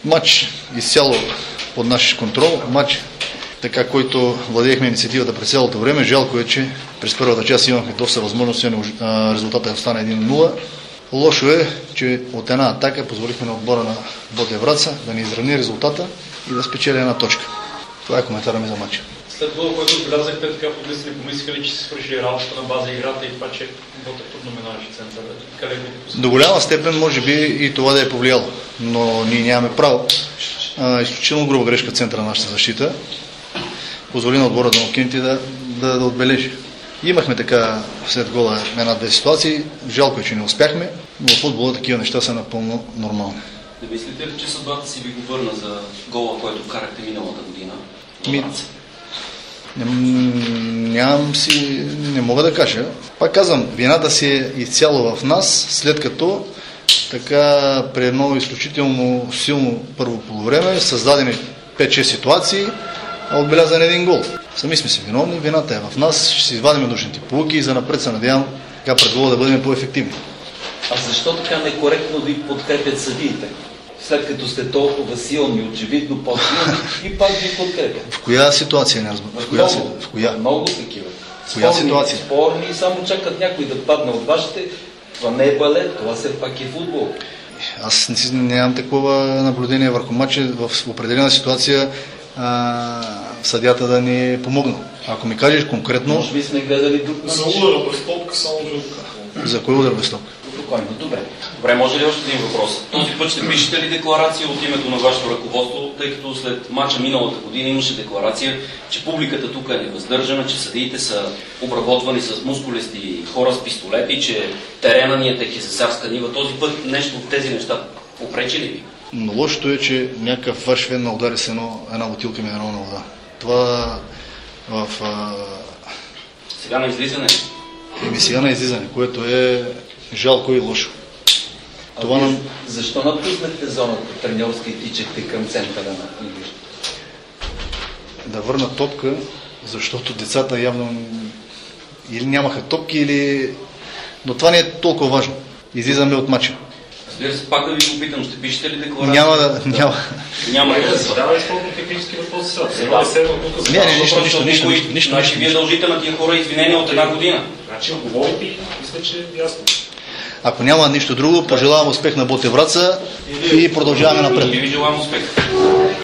Матч изцяло под наш контрол, матч така, който владеехме инициативата през цялото време. Жалко е, че през първата част имахме доста възможности, но резултатът остана 1-0. Лошо е, че от една атака позволихме на отбора на Ботев Враца да ни изравни резултата и да спечели една точка. Това е коментара ми за матча. След гола, който отбелязахте, така помислиха ли, че се свърши работата на база играта и това, че Ботев трудно минаваше центъра? До голяма степен може би и това да е повлияло, но ние нямаме право. Изключително груба грешка в центъра на нашата защита позволи на отбора на Локинти да отбележи. Имахме така след гола една-две ситуации. Жалко е, че не успяхме, но в футбола такива неща са напълно нормални. Не мислите ли, че съдбата си ви го върна за гола, който карахте миналата година? Не мога да кажа. Пак казвам, вината си е изцяло в нас, след като така при едно изключително силно първо полувреме създадени 5-6 ситуации, а отбелязан един гол. Сами сме си виновни, вината е в нас, ще си извадим нужните поуки и занапред се надявам така пред гола да бъдем по-ефективни. А защо така некоректно ви подкрепят съдиите? След като сте толкова силни, очевидно по-силни и пак ви подкрепят. В коя ситуация не разбира? В коя? Много такива. В коя ситуация? Спорни и само чакат някой да падне от вашите. Това не е балет, това все пак е футбол. Аз нямам такова наблюдение върху матча. В определена ситуация съдията да ни е помогнал. Ако ми кажеш конкретно... Може би сме гледали друг матч. За удара без топка, само жълка. За кой удар без топка? Спокойно, добре. Добре, може ли още един въпрос? Този път ще пишете ли декларация от името на вашето ръководство, тъй като след матча миналата година имаше декларация, че публиката тук е невъздържана, че съдиите са обработвани с мускулести хора с пистолети, че терена ни е текесарска нива. Този път нещо от тези неща попречи ли ви? Но лошото е, че някакъв ваш фен удари с една бутилка минерална вода. Това в... Сега на излизане? Сега на излизане, което е жалко и лошо. Защо напуснахте зоната треньорска и тичахте към центъра на игрището? Да върна топка, защото децата явно или нямаха топки, или... Но това не е толкова важно. Излизаме от матча. Разбира се, пак да ви попитам, ще пишете ли декларация? Няма да задаваш спортно-технически въпроси. Нищо. Значи вие дължите на тия хора извинения от една година. Значи отговорите и мисля, че е ясно. Ако няма нищо друго, пожелавам успех на Ботев Враца и продължаваме напред. И ви желавам успех.